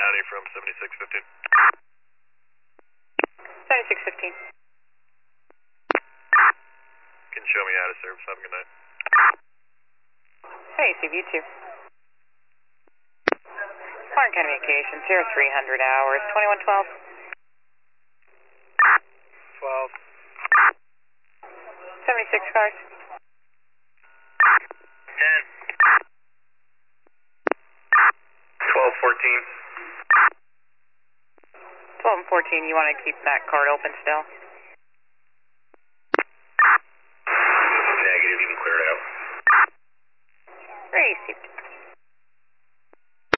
Howdy from 7615. 7615. Can show me how to service. Have a good night. Hey, CV2. Foreign Communications, 0300 hours, 2112. 12. 76 cars. 10. 12, 14. 12 and 14, you want to keep that card open still? Negative, you can clear it out. Received.